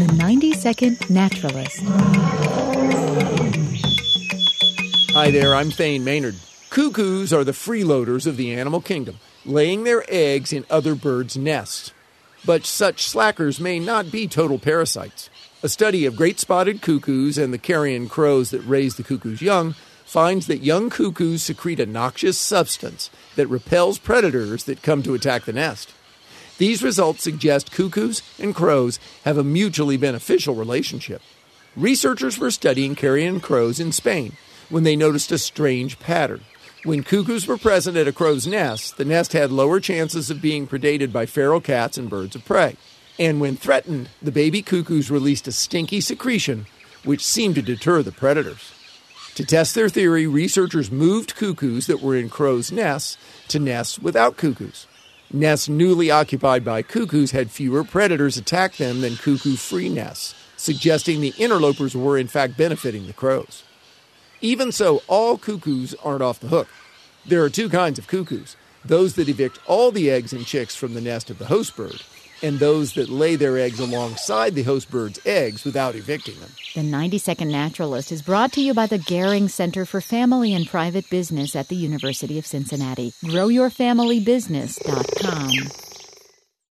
The 90-Second Naturalist. Hi there, I'm Thane Maynard. Cuckoos are the freeloaders of the animal kingdom, laying their eggs in other birds' nests. But such slackers may not be total parasites. A study of great spotted cuckoos and the carrion crows that raise the cuckoo's young finds that young cuckoos secrete a noxious substance that repels predators that come to attack the nest. These results suggest cuckoos and crows have a mutually beneficial relationship. Researchers were studying carrion crows in Spain when they noticed a strange pattern. When cuckoos were present at a crow's nest, the nest had lower chances of being predated by feral cats and birds of prey. And when threatened, the baby cuckoos released a stinky secretion which seemed to deter the predators. To test their theory, researchers moved cuckoos that were in crows' nests to nests without cuckoos. Nests newly occupied by cuckoos had fewer predators attack them than cuckoo-free nests, suggesting the interlopers were in fact benefiting the crows. Even so, all cuckoos aren't off the hook. There are two kinds of cuckoos: those that evict all the eggs and chicks from the nest of the host bird, and those that lay their eggs alongside the host bird's eggs without evicting them. The 90-Second Naturalist is brought to you by the Gehring Center for Family and Private Business at the University of Cincinnati. GrowYourFamilyBusiness.com.